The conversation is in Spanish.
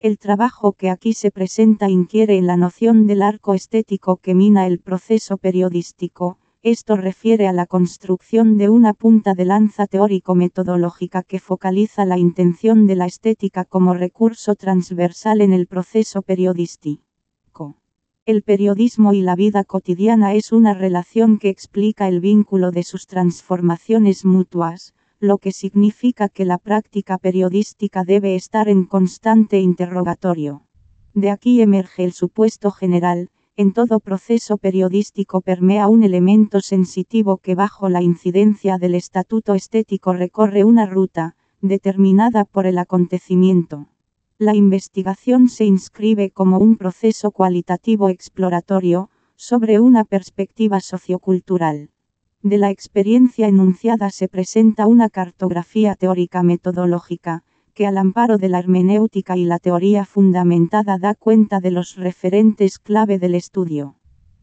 El trabajo que aquí se presenta inquiere en la noción del arco estético que mina el proceso periodístico. Esto refiere a la construcción de una punta de lanza teórico-metodológica que focaliza la intención de la estética como recurso transversal en el proceso periodístico. El periodismo y la vida cotidiana es una relación que explica el vínculo de sus transformaciones mutuas, lo que significa que la práctica periodística debe estar en constante interrogatorio. De aquí emerge el supuesto general: en todo proceso periodístico permea un elemento sensitivo que bajo la incidencia del estatuto estético recorre una ruta, determinada por el acontecimiento. La investigación se inscribe como un proceso cualitativo exploratorio, sobre una perspectiva sociocultural. De la experiencia enunciada se presenta una cartografía teórica metodológica, que al amparo de la hermenéutica y la teoría fundamentada da cuenta de los referentes clave del estudio.